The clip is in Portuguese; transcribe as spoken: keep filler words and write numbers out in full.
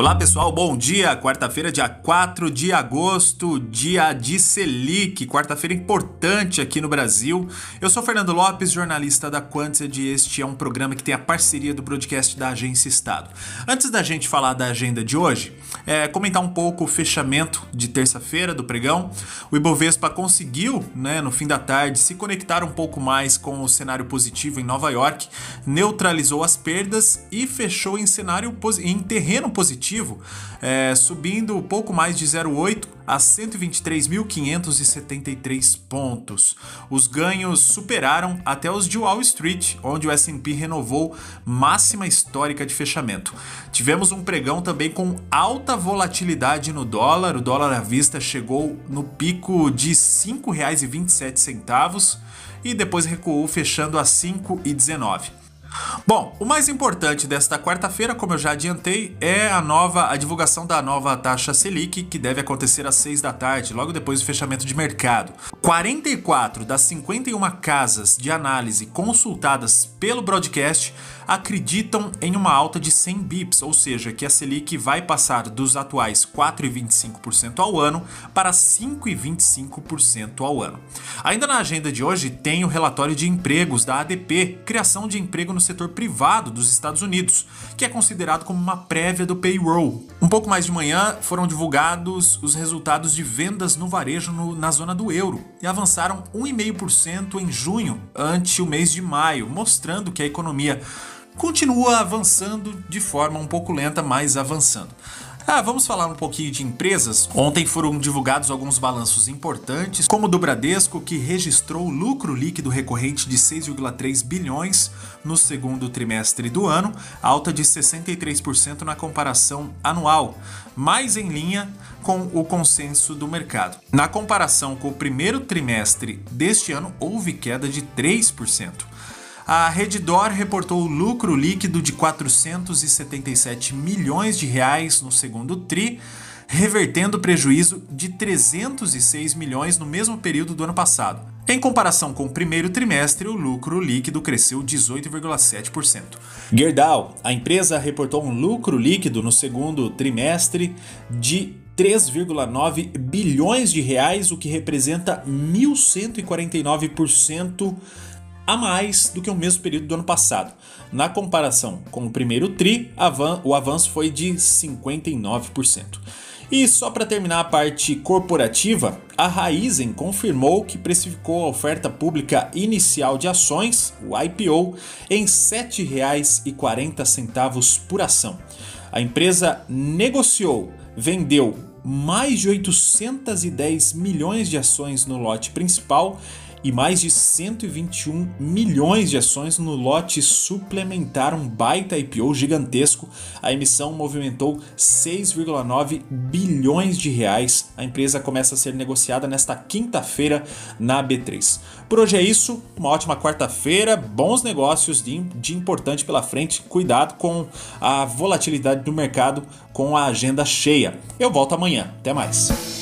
Olá pessoal, bom dia! Quarta-feira, dia quatro de agosto, dia de Selic, quarta-feira importante aqui no Brasil. Eu sou Fernando Lopes, jornalista da Quantsed, e este é um programa que tem a parceria do broadcast da Agência Estado. Antes da gente falar da agenda de hoje, é, comentar um pouco o fechamento de terça-feira do pregão. O Ibovespa conseguiu, né, no fim da tarde, se conectar um pouco mais com o cenário positivo em Nova York, neutralizou as perdas e fechou em cenário em terreno positivo. É, subindo um pouco mais de zero vírgula oito a cento e vinte e três mil quinhentos e setenta e três pontos. Os ganhos superaram até os de Wall Street, onde o S and P renovou máxima histórica de fechamento. Tivemos um pregão também com alta volatilidade no dólar. O dólar à vista chegou no pico de cinco reais e vinte e sete centavos e depois recuou, fechando a cinco reais e dezenove centavos. Bom, o mais importante desta quarta-feira, como eu já adiantei, é a nova a divulgação da nova taxa Selic, que deve acontecer às seis da tarde, logo depois do fechamento de mercado. quarenta e quatro das cinquenta e uma casas de análise consultadas pelo broadcast acreditam em uma alta de cem bips, ou seja, que a Selic vai passar dos atuais quatro vírgula vinte e cinco por cento ao ano para cinco vírgula vinte e cinco por cento ao ano. Ainda na agenda de hoje tem o relatório de empregos da A D P, criação de emprego no setor privado dos Estados Unidos, que é considerado como uma prévia do payroll. Um pouco mais de manhã foram divulgados os resultados de vendas no varejo no, na zona do euro e avançaram um vírgula cinco por cento em junho ante o mês de maio, mostrando que a economia continua avançando de forma um pouco lenta, mas avançando. Ah, vamos falar um pouquinho de empresas. Ontem foram divulgados alguns balanços importantes, como o do Bradesco, que registrou lucro líquido recorrente de seis vírgula três bilhões no segundo trimestre do ano, alta de sessenta e três por cento na comparação anual, mais em linha com o consenso do mercado. Na comparação com o primeiro trimestre deste ano, houve queda de três por cento. A Redditor reportou lucro líquido de quatrocentos e setenta e sete milhões de reais no segundo tri, revertendo prejuízo de trezentos e seis milhões no mesmo período do ano passado. Em comparação com o primeiro trimestre, o lucro líquido cresceu dezoito vírgula sete por cento. Gerdau, a empresa reportou um lucro líquido no segundo trimestre de três vírgula nove bilhões de reais, o que representa mil cento e quarenta e nove por cento a mais do que o mesmo período do ano passado. Na comparação com o primeiro tri, o avanço foi de cinquenta e nove por cento. E só para terminar a parte corporativa, a Raízen confirmou que precificou a oferta pública inicial de ações, o I P O, em sete reais e quarenta centavos por ação. A empresa negociou, vendeu mais de oitocentos e dez milhões de ações no lote principal e mais de cento e vinte e um milhões de ações no lote suplementar, um baita I P O gigantesco. A emissão movimentou seis vírgula nove bilhões de reais. A empresa começa a ser negociada nesta quinta-feira na B três. Por hoje é isso, uma ótima quarta-feira, bons negócios de, de importante pela frente. Cuidado com a volatilidade do mercado, com a agenda cheia. Eu volto amanhã. Até mais.